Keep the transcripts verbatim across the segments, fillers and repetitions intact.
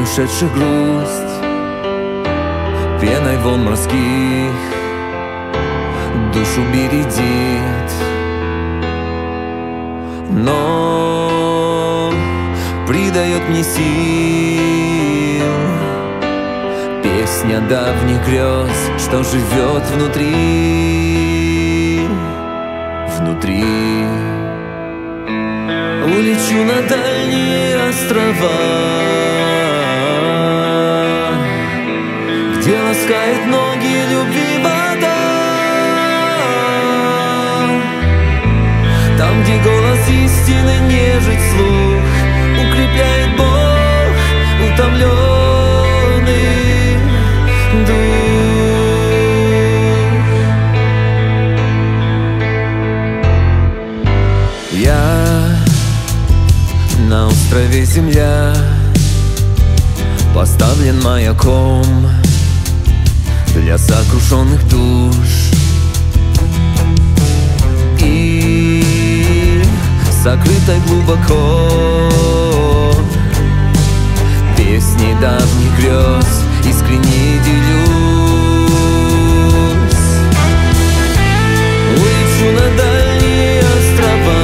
ушедших грусть пеной волн морских душу бередит, но придает мне сил песня давних грез, что живет внутри, внутри. Улечу на дальние острова, где ласкает ноги любви вода, там, где голос истины нежит слух, укрепляет Бог утомленный дух. Я на острове земля поставлен маяком для сокрушенных душ, и сокрытой глубоко песни давних грез искренне делюсь. Улечу на дальние острова,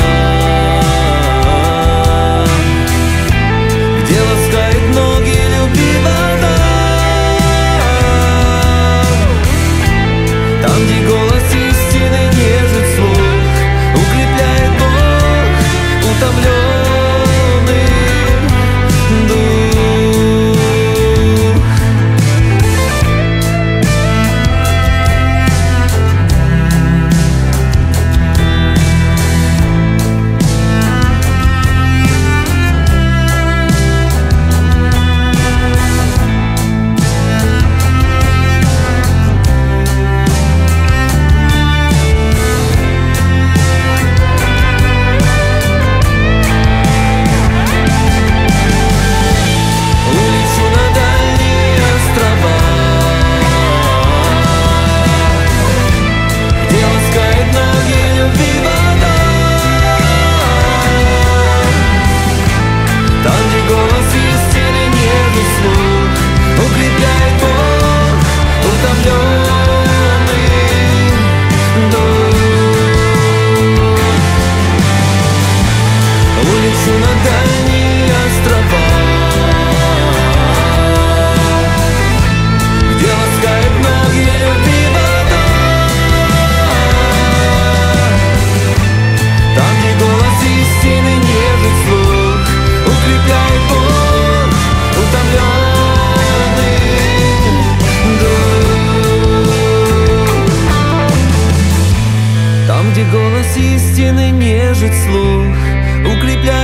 где ласкает ноги любви вода, там, где голос истины нежит слух, укрепляет Бог утомленный дух. Улечу на дальние острова, где ласкает ноги любви вода, там, где голос истины нежит слух, укрепляет Бог утомленный дух. Там, где голос истины нежит слух, укрепляет